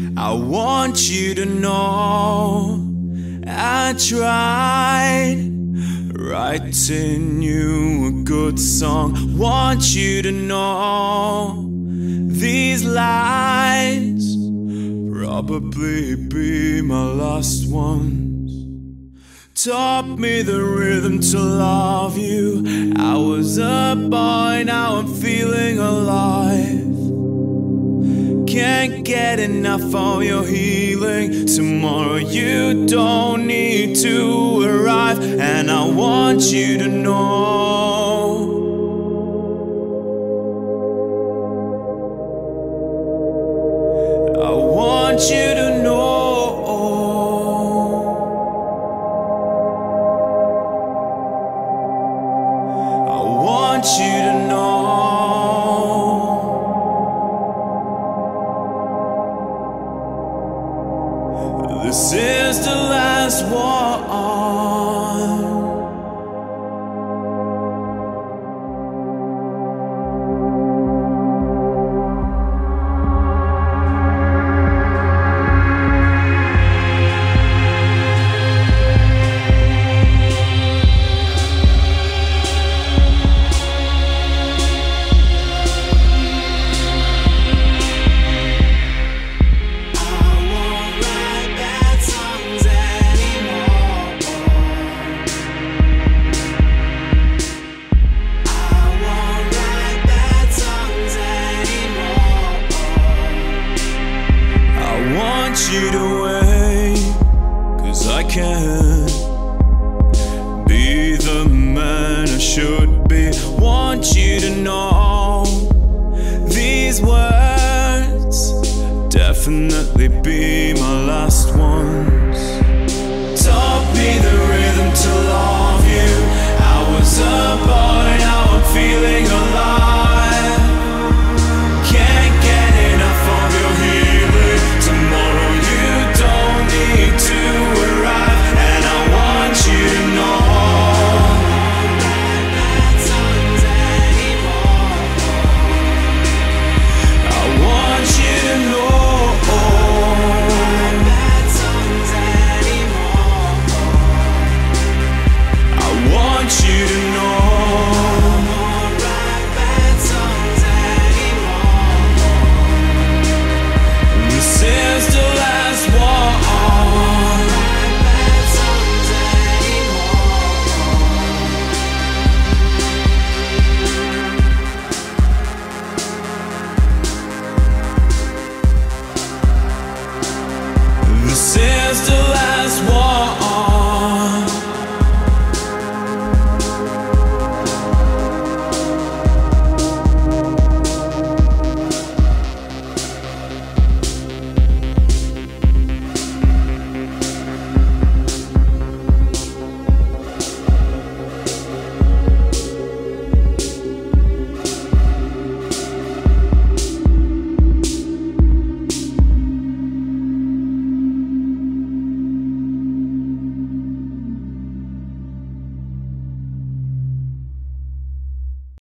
I want you to know I tried writing you a good song. Want you to know these lines probably be my last ones. Taught me the rhythm to love you. I was a boy, now I'm feeling alive. Can't get enough of your healing. Tomorrow you don't need to arrive. And I want you to know I want you to know I want you to know this is the last one. You to wait, 'cause I can't be the man I should be. Want you to know these words definitely be my last ones. Taught me the rhythm to love you. I was a boy, now I'm feeling alive. Can't get enough of your healing. Tomorrow to arrive, and I want you to know I want you to know I want you to know this is the last one. This is the